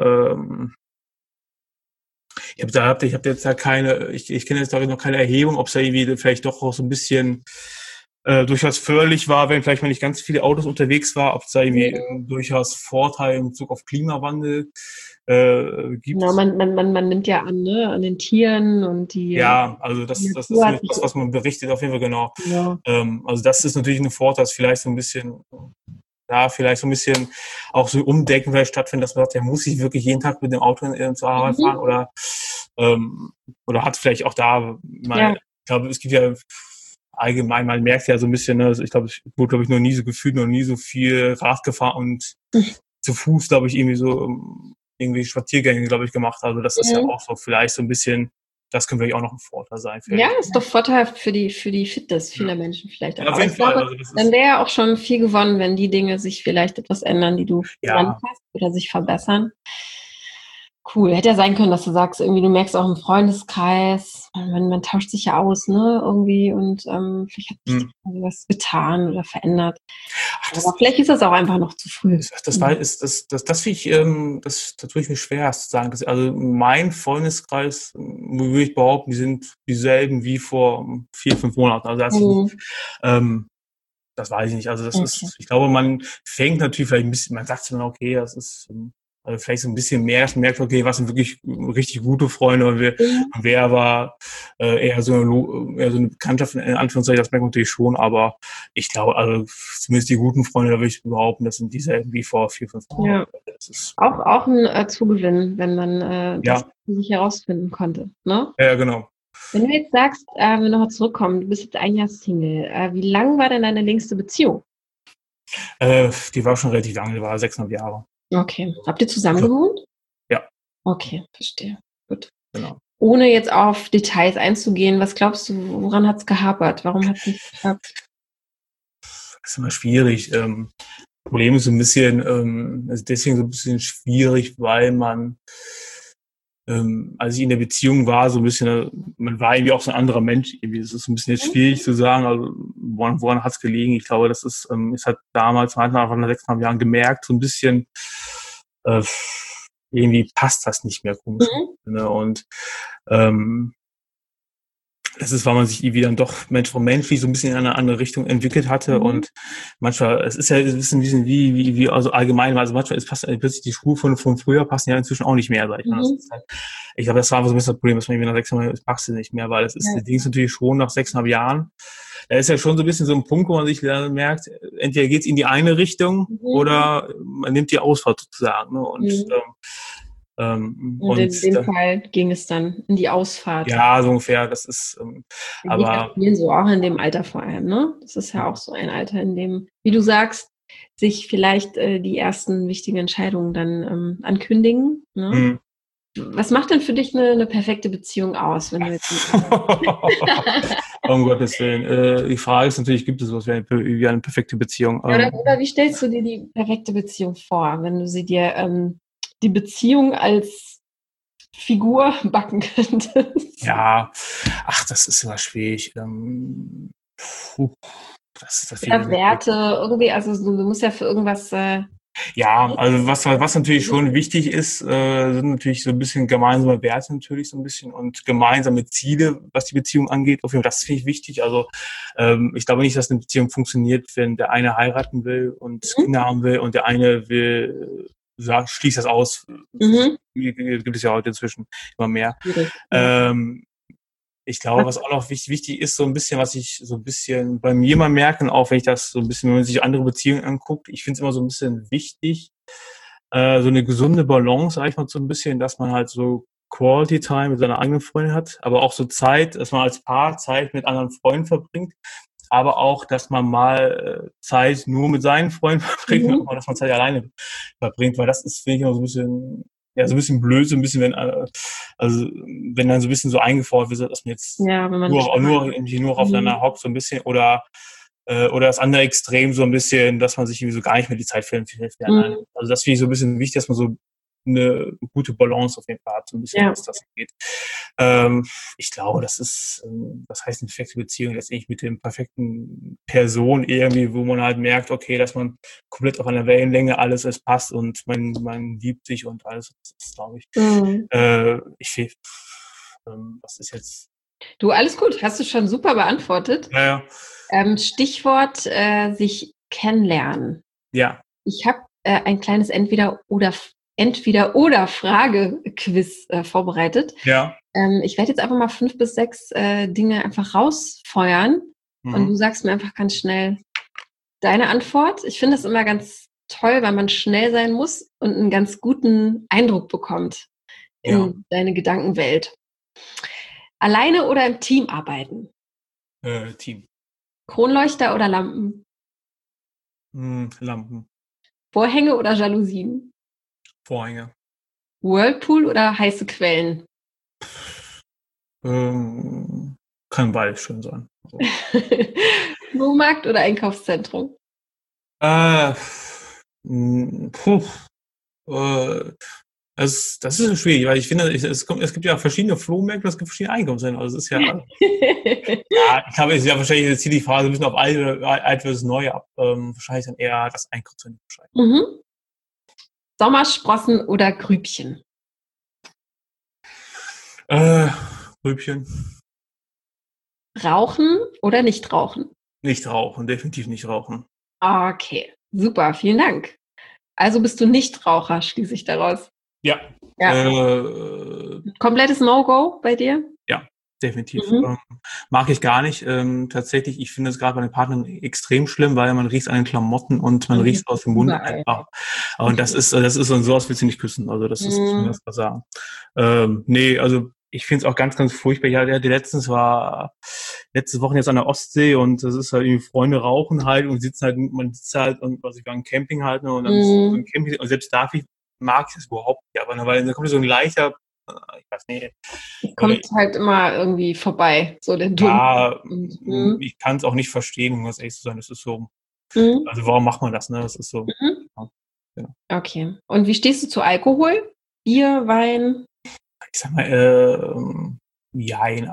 ich habe jetzt da keine, ich kenne jetzt da noch keine Erhebung, ob es da irgendwie vielleicht doch auch so ein bisschen durchaus förderlich war, wenn vielleicht mal nicht ganz viele Autos unterwegs war, ob es da irgendwie Mhm. durchaus Vorteile in Bezug auf Klimawandel Genau, gibt. man nimmt ja an, ne, an den Tieren und Ja, also die das ist Natur hat nämlich sich das, was man berichtet, auf jeden Fall genau. ja. Also das ist natürlich ein Vorteil, dass vielleicht so ein bisschen, da vielleicht so ein bisschen auch so Umdenken vielleicht stattfindet, dass man sagt, der muss sich wirklich jeden Tag mit dem Auto zur Arbeit fahren Mhm. ähm, oder hat vielleicht auch da mal, Ja. ich glaube, es gibt ja allgemein, man merkt ja so ein bisschen, ne, also ich glaube, ich wurde, glaube ich, noch nie so viel Rad gefahren und zu Fuß, glaube ich, irgendwie so irgendwie Spaziergänge, glaube ich, gemacht. Also das ist ja Mhm. auch so vielleicht so ein bisschen, das könnte vielleicht auch noch ein Vorteil sein Ja, für ist doch vorteilhaft für die Fitness ja. vieler Menschen vielleicht auch. Ja, auf Aber jeden ich Fall. glaube, Also das dann ist wäre ja auch schon viel gewonnen, wenn die Dinge sich vielleicht etwas ändern, die du genannt ja, hast oder sich verbessern. Cool. Hätte ja sein können, dass du sagst, irgendwie, du merkst auch im Freundeskreis, man tauscht sich ja aus, ne, irgendwie und, vielleicht hat sich hm. da was getan oder verändert. Ach, Aber vielleicht ist das auch einfach noch zu früh. das war, Mhm. das finde ich, das tue ich mir schwer zu sagen. Also mein Freundeskreis, würde ich behaupten, die sind dieselben wie vor 4, 5 Monaten. Also Mhm. ähm, das weiß ich nicht. Also Okay. ich glaube, man fängt natürlich vielleicht ein bisschen, man sagt sich dann, okay, also vielleicht so ein bisschen mehr, man merkt, okay, was sind wirklich richtig gute Freunde Mhm. und wer war eher so eine Bekanntschaft in Anführungszeichen, das merkt man natürlich schon, aber ich glaube, also zumindest die guten Freunde, da würde ich behaupten, das sind dieselben wie vor 4, 5 Monaten. Ja. Das ist, Auch 'n, Zugewinn, wenn man, das ja, für sich herausfinden konnte, ne? ja, genau. Wenn du jetzt sagst, wir nochmal zurückkommen, du bist jetzt 1 Jahr Single. Wie lang war denn deine längste Beziehung? Die war schon relativ lange, die war 6,5 Jahre. Okay. Habt ihr zusammen Also, gewohnt? ja, Okay, verstehe. Gut. genau. Ohne jetzt auf Details einzugehen, was glaubst du, woran hat es gehapert? Warum hat es nicht geklappt? Das ist immer schwierig. Problem ist so ein bisschen, also deswegen so ein bisschen schwierig, weil man, als ich in der Beziehung war, so ein bisschen, man war irgendwie auch so ein anderer Mensch. Irgendwie. Es ist ein bisschen jetzt schwierig zu sagen, also woran hat es gelegen? Ich glaube, das ist, es hat damals, man hat nach 6,5 Jahren gemerkt, so ein bisschen, äh, irgendwie passt das nicht mehr komisch. Mhm. Ne? Und das ist, weil man sich irgendwie dann doch menschlich so ein bisschen in eine andere Richtung entwickelt hatte. Und manchmal, es ist ja ein bisschen wie also allgemein, also manchmal passt plötzlich die Schuhe von früher passen ja inzwischen auch nicht mehr, sag ich mal. Das ist halt, ich glaube, das war einfach so ein bisschen das Problem, dass man irgendwie nach 6,5 Jahren, es passt nicht mehr, weil das ist, das Ding ist natürlich schon nach 6,5 Jahren. Da ist ja schon so ein bisschen so ein Punkt, wo man sich dann merkt, entweder geht's in die eine Richtung oder man nimmt die Ausfahrt sozusagen. Ne? Und in dem Fall ging es dann in die Ausfahrt. Ja, so ungefähr. Das ist, aber so auch in dem Alter vor allem, ne? Das ist ja auch so ein Alter, in dem, wie du sagst, sich vielleicht die ersten wichtigen Entscheidungen dann ankündigen. Ne? Was macht denn für dich eine perfekte Beziehung aus, wenn du jetzt um Gottes Willen. Die Frage ist natürlich, gibt es sowas wie eine perfekte Beziehung? Oder wie stellst du dir die perfekte Beziehung vor, wenn du sie dir die Beziehung als Figur backen könntest? Ja, ach, das ist immer schwierig. Das Werte, irgendwie, also du musst ja für irgendwas. Ja, also was natürlich schon wichtig ist, sind natürlich so ein bisschen gemeinsame Werte natürlich so ein bisschen und gemeinsame Ziele, was die Beziehung angeht. Auf jeden Fall, das finde ich wichtig. Also ich glaube nicht, dass eine Beziehung funktioniert, wenn der eine heiraten will und Kinder haben will und der eine will schließt das aus. Gibt es ja heute inzwischen immer mehr. Ich glaube, was auch noch wichtig ist, so ein bisschen, was ich so ein bisschen bei mir mal merke, und auch wenn ich das so ein bisschen, wenn man sich andere Beziehungen anguckt, ich finde es immer so ein bisschen wichtig, so eine gesunde Balance, sag ich mal, so ein bisschen, dass man halt so Quality Time mit seiner eigenen Freundin hat, aber auch so Zeit, dass man als Paar Zeit mit anderen Freunden verbringt, aber auch, dass man mal Zeit nur mit seinen Freunden verbringt, oder dass man Zeit alleine verbringt, weil das ist, finde ich, immer so ein bisschen, ja, so ein bisschen blöd, so ein bisschen, wenn dann so ein bisschen so eingefordert wird, dass man jetzt nur aufeinander hockt, so ein bisschen, oder das andere Extrem so ein bisschen, dass man sich irgendwie so gar nicht mehr die Zeit für Also das finde ich so ein bisschen wichtig, dass man so eine gute Balance auf jeden Fall hat, so ein bisschen, was das geht. Ich glaube, das ist, was heißt eine perfekte Beziehung, letztendlich mit dem perfekten Person irgendwie, wo man halt merkt, okay, dass man komplett auf einer Wellenlänge alles, es passt und man liebt sich und alles, das ist, glaube ich. Was ist jetzt? Du, alles gut, hast du schon super beantwortet. Ja. Stichwort sich kennenlernen. Ja. Ich habe ein kleines Entweder-oder-Frage-Quiz vorbereitet. Ja. Ich werde jetzt einfach mal 5 bis 6 Dinge einfach rausfeuern und du sagst mir einfach ganz schnell deine Antwort. Ich finde es immer ganz toll, weil man schnell sein muss und einen ganz guten Eindruck bekommt in deine Gedankenwelt. Alleine oder im Team arbeiten? Team. Kronleuchter oder Lampen? Lampen. Vorhänge oder Jalousien? Vorhänge. Whirlpool oder heiße Quellen? Kann beides schön sein. So. Flohmarkt oder Einkaufszentrum? Das ist schwierig, weil ich finde, es gibt ja verschiedene Flohmärkte, es gibt verschiedene Einkaufszentren. Also es ist ja, ja, ich habe jetzt ja wahrscheinlich jetzt hier die Phase ein bisschen auf alt versus neu ab. Wahrscheinlich dann eher das Einkaufszentrum. Sommersprossen oder Grübchen? Grübchen. Rauchen oder nicht rauchen? Nicht rauchen, definitiv nicht rauchen. Okay, super, vielen Dank. Also bist du Nichtraucher, schließe ich daraus. Ja. Komplettes No-Go bei dir? Ja, definitiv. Mag ich gar nicht. Tatsächlich, ich finde es gerade bei den Partnern extrem schlimm, weil man riecht an den Klamotten und man riecht aus dem Mund einfach. Und das ist und sowas willst du nicht küssen. Also das ist, ich muss das sagen. Nee, also ich finde es auch ganz, ganz furchtbar. Ich hatte letzte Woche jetzt an der Ostsee und das ist halt irgendwie Freunde rauchen halt und man sitzt halt und was ich war ein Camping halt, ne, und dann ist so ein Camping und selbst mag ich das überhaupt nicht, aber ne, weil da kommt so ein leichter, ich weiß nicht, Es kommt halt immer irgendwie vorbei, so der Dunst. ja, Und, ich kann es auch nicht verstehen, um ganz ehrlich zu sein. Das ist so, mhm. also warum macht man das, ne? Das ist so, Mhm. ja, genau. Okay. Und wie stehst du zu Alkohol? Bier, Wein? Ich sag mal, jein,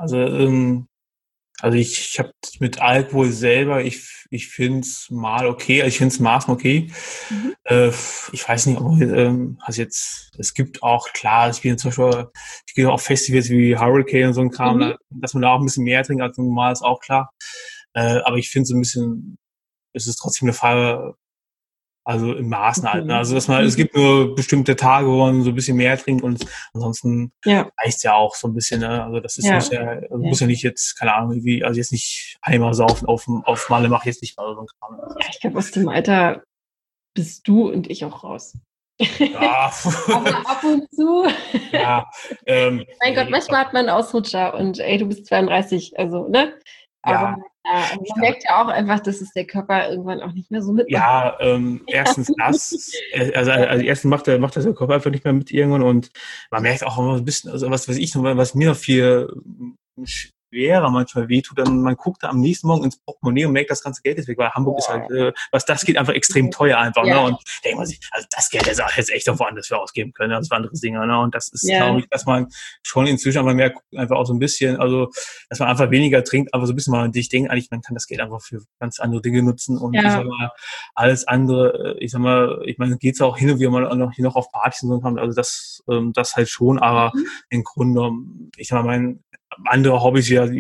also ich habe mit Alkohol selber, ich finde es mal okay, also ich finde es Maßen okay. Mhm. Ich weiß nicht, ob also jetzt, es gibt auch, klar, ich gehe auch Festivals wie Hurricane und so ein Kram, Mhm. dass man da auch ein bisschen mehr trinkt als normal, ist auch klar. Aber ich finde so ein bisschen, es ist trotzdem eine Frage, also im Maßen halt. Ne? Okay. Also es Mhm. gibt nur bestimmte Tage, wo man so ein bisschen mehr trinkt und ansonsten Ja, reicht's ja auch so ein bisschen. Ne? Also das ist ja. Ja. muss ja nicht jetzt, keine Ahnung, wie, also jetzt nicht einmal saufen auf Malle mache ich jetzt nicht mal so ein Kram. Ja, ich glaube, aus dem Alter bist du und ich auch raus. Ja, Aber ab und zu. ja, Mein Gott, nee, manchmal hat man einen Ausrutscher und ey, du bist 32, also, ne? Aber ja, also ich man glaube, merkt ja auch einfach, dass es der Körper irgendwann auch nicht mehr so mitmacht. ja, erstens das, also erstens macht das der Kopf einfach nicht mehr mit irgendwann und man merkt auch immer so ein bisschen, also was weiß ich, was mir noch viel schwerer manchmal wehtut, dann man guckt da am nächsten Morgen ins Portemonnaie und merkt, das ganze Geld ist weg, weil Hamburg ist halt, was das geht, einfach extrem teuer einfach, ne? Ja, Und denkt man sich, also das Geld hätte jetzt echt auch woanders für ausgeben können, das waren andere Dinge, ne? Und das ist, glaube ja. ich, dass man schon inzwischen einfach mehr guckt, einfach auch so ein bisschen, also dass man einfach weniger trinkt, aber so ein bisschen mal sich denkt, eigentlich, man kann das Geld einfach für ganz andere Dinge nutzen und ich Ja. sag mal, alles andere, ich sag mal, ich meine, geht's auch hin und wieder mal hier noch auf Partys und so, also das halt schon, aber Mhm. im Grunde genommen, ich sag mal, andere Hobbys ja,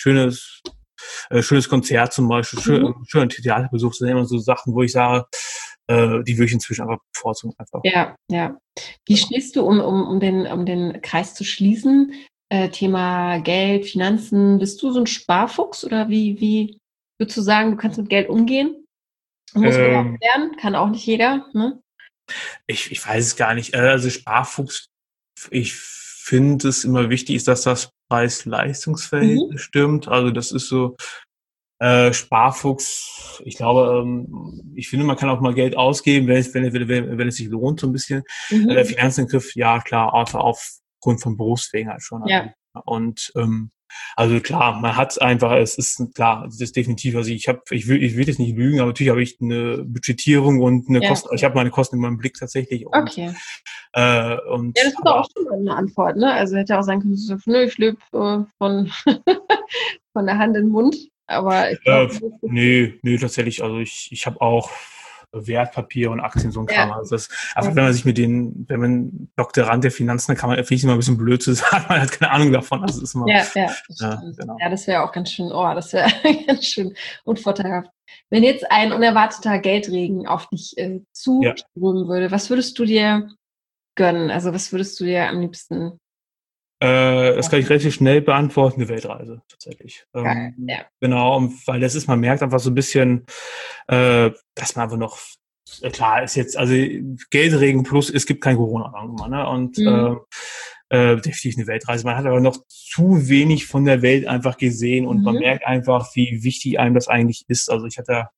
schönes Konzert zum Beispiel, Mhm. schöner Theaterbesuch, sind immer so Sachen, wo ich sage, die würde ich inzwischen einfach bevorzugen einfach. Ja, ja. Wie Genau. stehst du, um den Kreis zu schließen, Thema Geld, Finanzen, bist du so ein Sparfuchs oder wie würdest du sagen, du kannst mit Geld umgehen? Muss man auch Ähm, lernen, kann auch nicht jeder, ne? ich weiß es gar nicht. Also Sparfuchs, ich finde es immer wichtig ist, dass das Mhm. Preis-Leistungs-Verhältnis stimmt. Also das ist so, Sparfuchs, ich glaube, ich finde, man kann auch mal Geld ausgeben, wenn es sich lohnt, so ein bisschen. Mhm. Finanzen im Griff, ja klar, außer aufgrund von Berufswegen halt schon. Ja. Und also klar, man hat es einfach, es ist klar, es ist definitiv, also ich will jetzt nicht lügen, aber natürlich habe ich eine Budgetierung und eine Ja, Kosten, ich habe meine Kosten in meinem Blick tatsächlich okay. Ja, und das ist doch auch aber schon mal 'ne Antwort, ne? Also, hätte ja auch sein können, dass du sagst: „Nö, ich lebe, von von der Hand in den Mund.“ Aber ich Äh, glaube, das ist nee, tatsächlich. Also ich habe auch Wertpapier und Aktien, so ein Kram. ja, Also das ja, einfach, wenn man Doktorand der Finanzen, dann kann man, finde ich immer ein bisschen blöd zu sagen, man hat keine Ahnung davon. Also es ist immer, ja, ja, das ja, stimmt. genau. Ja, das wäre auch ganz schön das wäre ganz schön unvorteilhaft. Wenn jetzt ein unerwarteter Geldregen auf dich, Ja. zuströmen würde, was würdest du dir gönnen? Also, was würdest du dir am liebsten Das kann ich relativ schnell beantworten, eine Weltreise tatsächlich. geil, ja. Genau, weil das ist, man merkt einfach so ein bisschen, dass man einfach noch, klar ist jetzt, also Geldregen plus, es gibt kein Corona irgendwann, ne? Und Mhm, definitiv eine Weltreise. Man hat aber noch zu wenig von der Welt einfach gesehen und man mhm, merkt einfach, wie wichtig einem das eigentlich ist. Also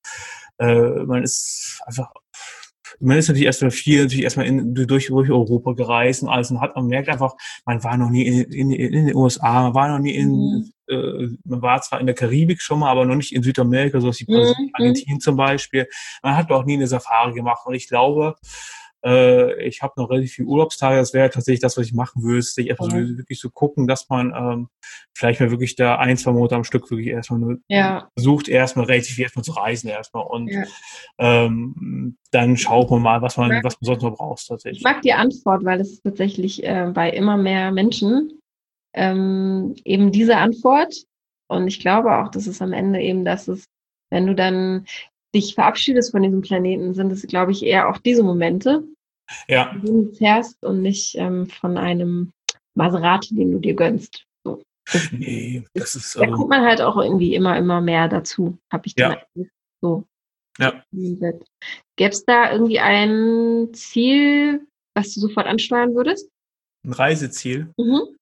man ist einfach, man ist natürlich erstmal durch Europa gereist und alles und man merkt einfach, man war noch nie in den USA, man war noch nie mhm, man war zwar in der Karibik schon mal, aber noch nicht in Südamerika, so wie Brasilien, mhm, mhm. Argentinien zum Beispiel. Man hat auch nie eine Safari gemacht und ich glaube, ich habe noch relativ viele Urlaubstage, das wäre tatsächlich das, was ich machen würde, sich einfach so, Voll. wirklich so gucken, dass man vielleicht mal wirklich da 1, 2 Monate am Stück wirklich erstmal nur Ja, versucht, erstmal zu reisen erstmal und ja. dann schaut man mal, mag was man sonst noch braucht Ich tatsächlich. mag die Antwort, weil es ist tatsächlich, bei immer mehr Menschen, eben diese Antwort. Und ich glaube auch, dass es am Ende eben das ist, wenn du dann dich verabschiedest von diesem Planeten, sind es, glaube ich, eher auch diese Momente, Ja, von denen du zehrst und nicht, von einem Maserati, den du dir gönnst. So, das nee, ist das ist da also, kommt man halt auch irgendwie immer mehr dazu, habe ich den ja, Eindruck. So. ja. Gäb's da irgendwie ein Ziel, was du sofort ansteuern würdest? Ein Reiseziel. Mhm.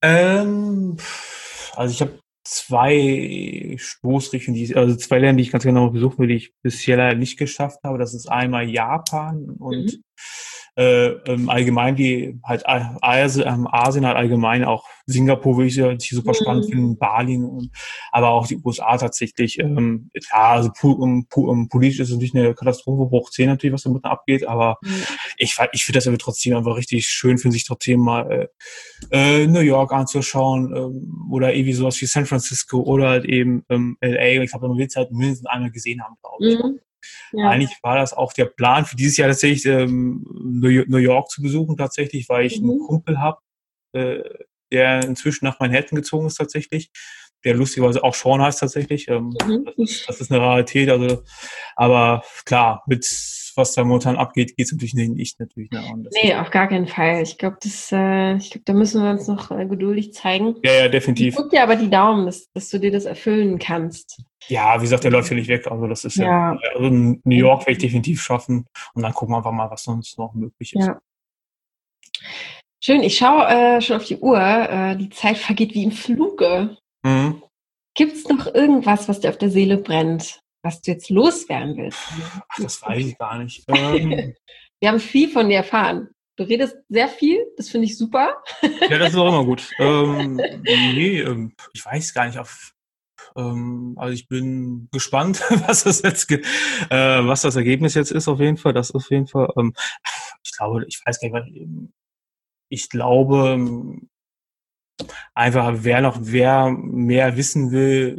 Also ich habe zwei Stoßrichtungen, also zwei Länder, die ich ganz genau besuchen will, die ich bisher leider nicht geschafft habe. Das ist einmal Japan und Mhm. allgemein die halt Asien halt allgemein, auch Singapur würde ich super spannend Mhm. finden, Bali, aber auch die USA tatsächlich. Klar, also politisch ist es natürlich eine Katastrophe hoch 10 natürlich, was damit abgeht, aber Mhm. ich finde das aber trotzdem einfach richtig schön, für sich trotzdem mal New York anzuschauen, oder irgendwie sowas wie San Francisco oder halt eben LA. Ich glaube, man will es halt mindestens einmal gesehen haben, glaube ich. Mhm. Ja. Eigentlich war das auch der Plan für dieses Jahr tatsächlich, New York zu besuchen tatsächlich, weil ich einen Mhm. Kumpel habe, äh, der inzwischen nach Manhattan gezogen ist tatsächlich, der lustigerweise auch Sean heißt tatsächlich. Mhm. Das ist eine Rarität, also, aber klar, mit was da momentan abgeht, geht es natürlich nicht natürlich. Ne? Und das ist, Nee, auf gar keinen Fall. Ich glaube, da müssen wir uns noch geduldig zeigen. ja, ja, Ich definitiv. drücke dir aber die Daumen, dass du dir das erfüllen kannst. Ja, wie gesagt, der läuft ja nicht weg. Also das ist ja, Ja, also New York werde ich definitiv schaffen. Und dann gucken wir einfach mal, was sonst noch möglich ist. ja. Schön, ich schaue schon auf die Uhr. Die Zeit vergeht wie im Fluge. Mhm. Gibt es noch irgendwas, was dir auf der Seele brennt, was du jetzt loswerden willst? Ach, das weiß ich gar nicht. Wir haben viel von dir erfahren. Du redest sehr viel, das finde ich super. Ja, das ist auch immer gut. Nee, ich weiß gar nicht. Also ich bin gespannt, was das Ergebnis jetzt ist. Auf jeden Fall, das ist auf jeden Fall. Ich glaube, ich weiß gar nicht, ich glaube, einfach, wer mehr wissen will,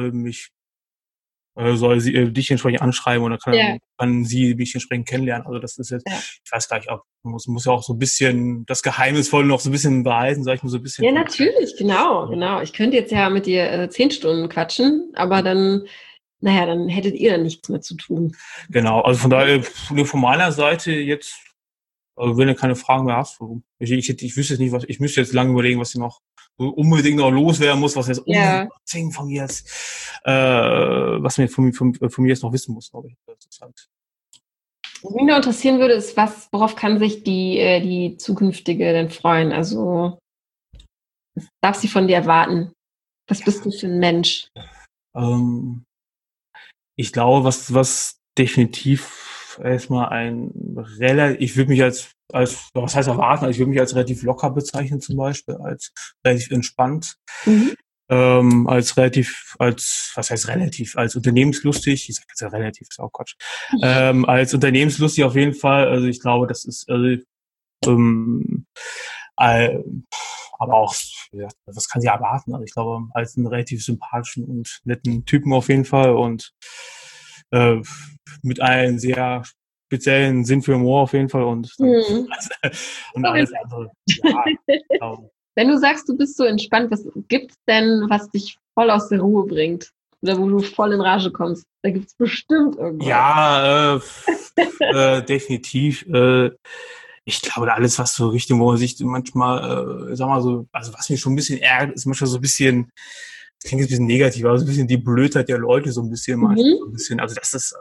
dich entsprechend anschreiben oder Ja, kann sie mich entsprechend kennenlernen. Also das ist jetzt, ja. ich weiß gar nicht, ob muss ja auch so ein bisschen das Geheimnisvolle noch so ein bisschen behalten, sag ich mal so ein bisschen. Ja, natürlich, genau, genau. Ich könnte jetzt ja mit dir 10 Stunden quatschen, aber dann, naja, dann hättet ihr dann nichts mehr zu tun. Genau, also von daher, von meiner Seite jetzt, also wenn du keine Fragen mehr hast, ich wüsste jetzt nicht, ich müsste jetzt lange überlegen, was ich noch so unbedingt noch loswerden muss, was jetzt unbedingt Ja. von mir jetzt, was mir von mir jetzt noch wissen muss, glaube ich. Das ist halt, Was mich nur interessieren würde, ist, worauf kann sich die zukünftige denn freuen? Also, was darf sie von dir erwarten? Was bist du für ein Mensch? ähm, ich glaube, was definitiv erstmal ich würde mich was heißt erwarten, ich würde mich als relativ locker bezeichnen zum Beispiel, als relativ entspannt, Mhm. was heißt relativ, als unternehmenslustig, ich sage jetzt ja relativ, ist auch Quatsch, als unternehmenslustig auf jeden Fall, also ich glaube, das ist, ähm, äh, aber auch, ja, was kann sie erwarten? Also ich glaube, als einen relativ sympathischen und netten Typen auf jeden Fall und äh, mit einem sehr speziellen Sinn für Humor auf jeden Fall und dann Mhm. und alles andere, ja, genau. Wenn du sagst, du bist so entspannt, was gibt's denn, was dich voll aus der Ruhe bringt? Oder wo du voll in Rage kommst? Da gibt's bestimmt irgendwas. Ja, definitiv. Ich glaube, alles, was so Richtung, wo man sich manchmal, sag mal so, also was mich schon ein bisschen ärgert, ist manchmal so ein bisschen, das klingt jetzt ein bisschen negativ, aber so ein bisschen die Blödheit der Leute so ein bisschen manchmal so Mhm. ein bisschen. Also das ist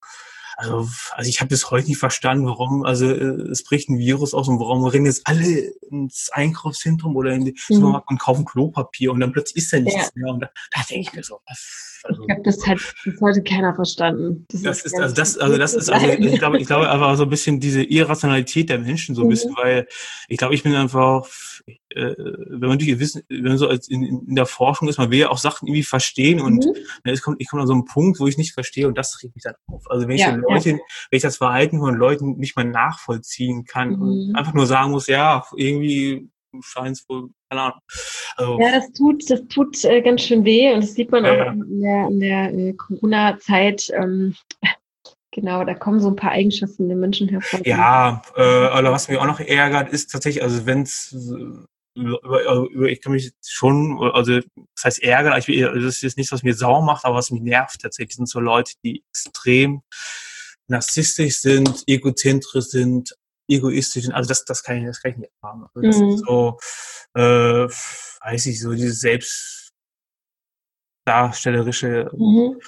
also ich habe bis heute nicht verstanden, warum, also es bricht ein Virus aus und warum rennen jetzt alle ins Einkaufszentrum oder in die Mhm. Supermarkt und kaufen Klopapier und dann plötzlich ist da Ja, nichts mehr. Und da denke ich mir so, ich also glaube, das hat bis heute keiner verstanden. Das das ist ist, ganz, das muss so ist, also bleiben. ich glaube einfach so ein bisschen diese Irrationalität der Menschen so ein bisschen, Mhm. weil ich glaube, ich bin einfach, wenn man natürlich wissen, wenn man so in der Forschung ist, man will ja auch Sachen irgendwie verstehen und Mhm. ich komme an so einen Punkt, wo ich nicht verstehe und das regt mich dann auf. Also wenn ich so Ja, ja. wenn ich das Verhalten von Leuten nicht mal nachvollziehen kann und Mhm. einfach nur sagen muss, ja, irgendwie scheint es wohl, keine Ahnung. Also, Ja, das tut ganz schön weh und das sieht man auch äh, in der Corona-Zeit. Genau, da kommen so ein paar Eigenschaften der Menschen hervor. Ja, oder was mich auch noch ärgert, ist tatsächlich, also wenn's ich kann mich schon, also das heißt ärgern, das ist jetzt nichts, was mir sauer macht, aber was mich nervt tatsächlich, sind so Leute, die extrem narzisstisch sind, egozentrisch sind, egoistisch sind. Also das kann ich nicht haben. Also das ist Mhm. so, weiß ich, so dieses darstellerische,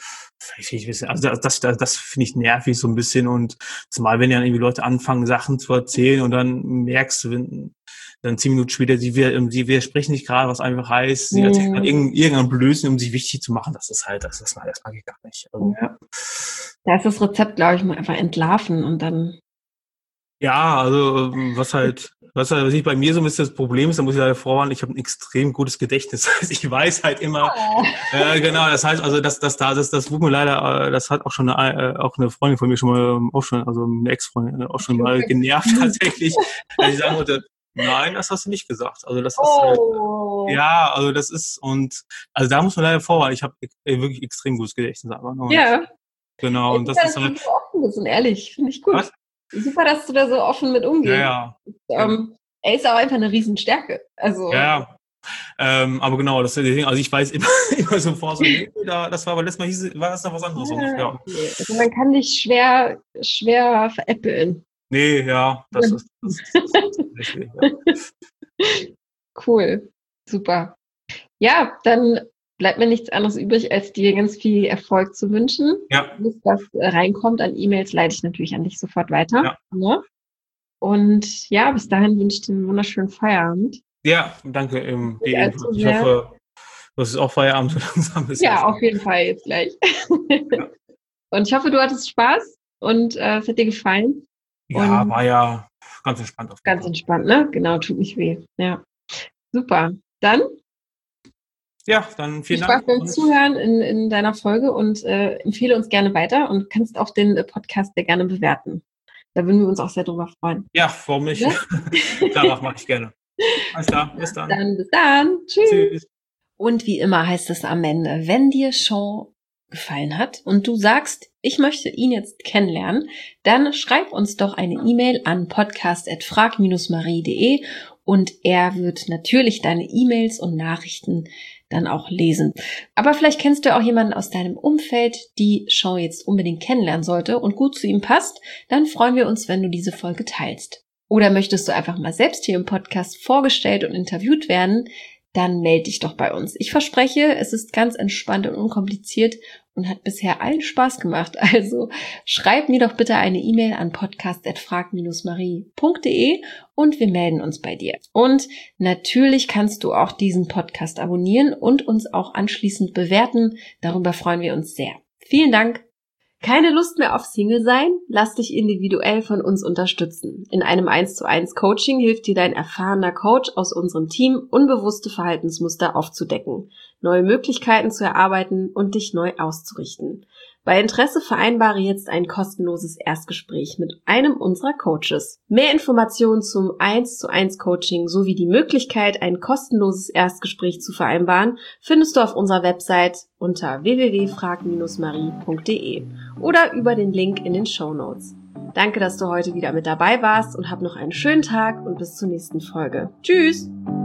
also das finde ich nervig so ein bisschen, und zumal wenn ja irgendwie Leute anfangen, Sachen zu erzählen und dann merkst du, wenn dann 10 Minuten später, sie widersprechen nicht gerade, was einfach heißt, sie erzählen dann irgendeinen Blödsinn, um sich wichtig zu machen. Das mag ich gar nicht. Also, Da ist das Rezept, glaube ich, mal einfach entlarven und dann. ja, also was ich bei mir so ein bisschen das Problem ist, da muss ich leider vorwarnen, ich habe ein extrem gutes Gedächtnis. Das heißt, ich weiß halt immer, genau, das heißt, also das wurde mir leider, das hat auch schon auch eine Freundin von mir schon mal, also eine Ex-Freundin, auch schon mal genervt tatsächlich, dass ich sagen wollte, nein, das hast du nicht gesagt. Also das ist, ja, also das ist, und also da muss man leider vorwarnen, ich habe wirklich extrem gutes Gedächtnis, aber genau, und das ist halt. Du so offen bist und ehrlich, finde ich gut. Was? Super, dass du da so offen mit umgehst. Ja. Er ist auch einfach eine Riesenstärke. Also. Ja. Aber genau, das ist das Ding. Also ich weiß immer sofort so, nee, das war, aber letztes Mal war das noch was anderes. Ja. Also man kann dich schwer veräppeln. Nee, ja, das ist richtig. Ja. Cool, super. Ja, dann bleibt mir nichts anderes übrig, als dir ganz viel Erfolg zu wünschen. Ja. Alles, was reinkommt an E-Mails, leite ich natürlich an dich sofort weiter. Ja. Ne? Und ja, bis dahin wünsche ich dir einen wunderschönen Feierabend. Ja, danke. Ich hoffe, das ist auch Feierabend so langsam. Ja, auf jeden Fall jetzt gleich. Ja. Und ich hoffe, du hattest Spaß und es hat dir gefallen. Ja, und war ja ganz entspannt. Ganz entspannt, ne? Genau, tut nicht weh. Ja, super. Dann? Ja, dann vielen Dank. Viel Spaß beim Zuhören in deiner Folge und empfehle uns gerne weiter und kannst auch den Podcast sehr gerne bewerten. Da würden wir uns auch sehr drüber freuen. Ja, warum nicht? Ja? Klar, mache ich gerne. Alles klar, bis dann. Bis dann. Tschüss. Und wie immer heißt es am Ende, wenn dir Sean gefallen hat und du sagst, ich möchte ihn jetzt kennenlernen, dann schreib uns doch eine E-Mail an podcast@frag-marie.de und er wird natürlich deine E-Mails und Nachrichten dann auch lesen. Aber vielleicht kennst du auch jemanden aus deinem Umfeld, die Sean jetzt unbedingt kennenlernen sollte und gut zu ihm passt, dann freuen wir uns, wenn du diese Folge teilst. Oder möchtest du einfach mal selbst hier im Podcast vorgestellt und interviewt werden, dann melde dich doch bei uns. Ich verspreche, es ist ganz entspannt und unkompliziert und hat bisher allen Spaß gemacht. Also schreib mir doch bitte eine E-Mail an podcast@frag-marie.de und wir melden uns bei dir. Und natürlich kannst du auch diesen Podcast abonnieren und uns auch anschließend bewerten. Darüber freuen wir uns sehr. Vielen Dank. Keine Lust mehr auf Single sein? Lass dich individuell von uns unterstützen. In einem 1:1 Coaching hilft dir dein erfahrener Coach aus unserem Team, unbewusste Verhaltensmuster aufzudecken, neue Möglichkeiten zu erarbeiten und dich neu auszurichten. Bei Interesse vereinbare jetzt ein kostenloses Erstgespräch mit einem unserer Coaches. Mehr Informationen zum 1:1 Coaching sowie die Möglichkeit, ein kostenloses Erstgespräch zu vereinbaren, findest du auf unserer Website unter www.frag-marie.de oder über den Link in den Shownotes. Danke, dass du heute wieder mit dabei warst und hab noch einen schönen Tag und bis zur nächsten Folge. Tschüss!